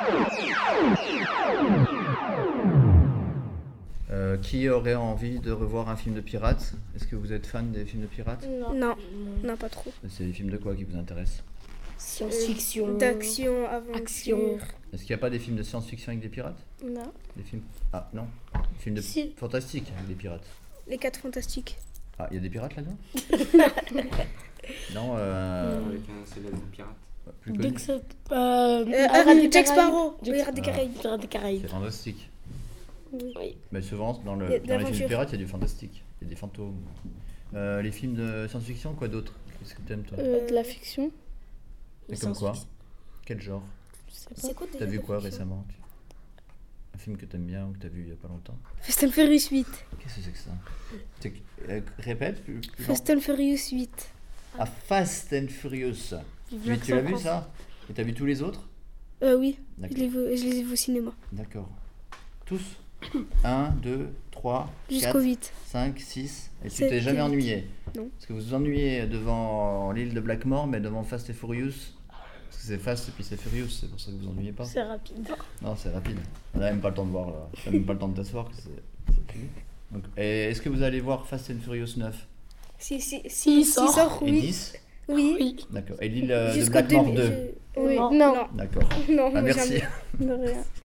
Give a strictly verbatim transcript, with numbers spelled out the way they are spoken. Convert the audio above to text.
Euh, qui aurait envie de revoir un film de pirates? Est-ce que vous êtes fan des films de pirates? Non. Non, non, pas trop. C'est des films de quoi qui vous intéressent? Science-fiction. Euh, D'action, aventure. Action. Est-ce qu'il n'y a pas des films de science-fiction avec des pirates? Non. Des films... Ah non, des films de Si. fantastique avec des pirates. Les quatre fantastiques. Ah, il y a des pirates là-dedans? Non, euh... Avec un célèbre pirate. plus connu. Donc, c'est, euh, Euh, Pirates ah, des Jack Caraïbes. Sparrow. Jack- Pirates des Ah. Caraïbes. Pirates des Caraïbes. C'est fantastique. Oui. Mais souvent, dans, le, Il y a dans les films de d'aventure. pirates, il y a du fantastique. Il y a des fantômes. Euh, les films de science-fiction, quoi d'autre? Qu'est-ce que t'aimes toi? Euh, De la fiction. C'est comme quoi? Quel genre? C'est quoi T'as vu quoi récemment? tu- Un film que t'aimes bien ou que t'as vu il y a pas longtemps? Fast and Furious huit. Qu'est-ce que c'est que ça? C'est que- euh, répète plus, plus lent. Fast and Furious huit. Ah, Fast and Furious. Tu, tu l'as vu ça? Et t'as vu tous les autres? Euh, oui. Je D'accord. les, veux- je les ai vus au cinéma. D'accord. Tous? un, deux, trois, Jusqu'au quatre, huit. cinq, six. Et tu Sept, t'es jamais huit. ennuyé? Non. Parce que vous vous ennuyez devant l'île de Blackmore, mais devant Fast and Furious. Parce que c'est Fast et puis c'est Furious, c'est pour ça que vous ennuyez pas. C'est rapide. Non, c'est rapide. On n'a même pas le temps de voir là. On n'a même pas le temps de t'asseoir. que C'est c'est fini. Donc, et est-ce que vous allez voir Fast and Furious neuf Si, si, Il si, si sort. sort, et oui. dix? Oui. Oui. D'accord. Et l'île euh, de Jusqu'au Blackmore demi- deux? je- Oui. Non. Non. D'accord. Non, Ah, merci. jamais. De rien.